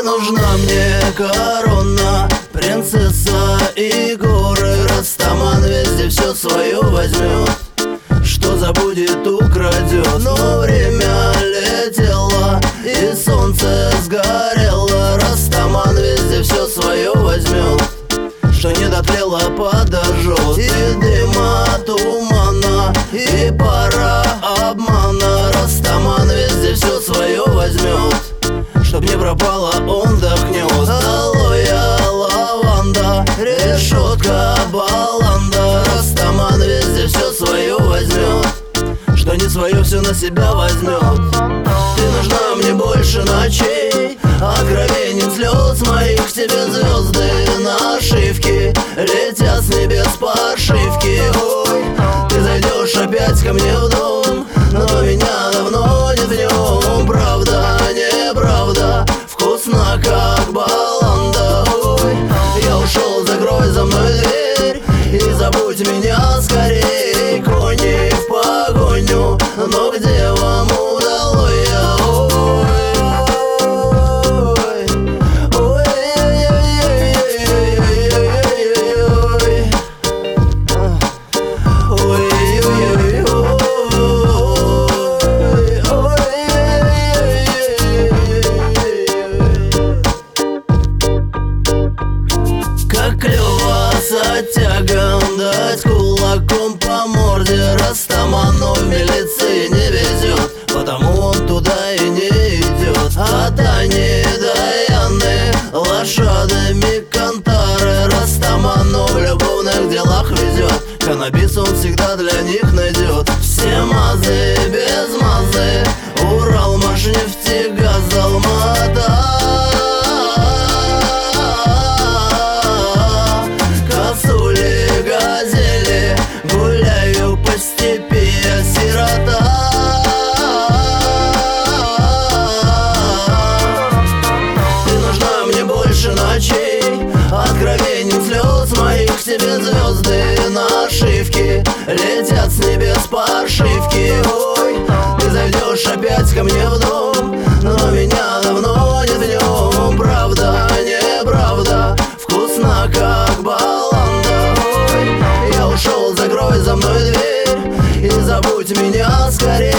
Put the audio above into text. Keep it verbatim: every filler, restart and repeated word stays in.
Не нужна мне корона, принцесса и горы. Растаман везде все свое возьмет, что забудет, украдет. Но время летело и солнце сгорело. Растаман везде все свое возьмет, что не дотлело, подожжет. И дыма, тумана, и пара обмана. Растаман везде все свое возьмет, чтоб не пропало, он вдохнет. Алоэ, лаванда, решетка, баланда. Растаман везде все свое возьмет, что не свое все на себя возьмет. Ты нужна мне больше ночей, откровением слез моих. К тебе звезды нашивки летят с небес подшивки. Ой, ты зайдешь опять ко мне в дом, но меня давно нет в нем. Правда, неправда, вкусно как баланда. Ой, я ушел, закрой за мной дверь и забудь меня скорей. Кони в погоню, но где вам удалось? Тягом дать кулаком по морде. Растаману в милиции не везет, потому он туда и не идет. От Ани до Яны лошадами кантары. Растаману в любовных делах везет, каннабис он всегда для них найдет. Все мазы без мазы, Урал, Машнефть, газ, Алмата. Гуляю по степи, я сирота. Ты нужна мне больше ночей, откровением слез моих. К тебе звезды нашивки летят с небес подшивки. Ой, ты зайдешь опять ко мне в дом, но меня давно нет в нем. Правда, неправда, вкусно как баланда. Ой, я ушел, закрой за мной дверь и забудь меня скорее.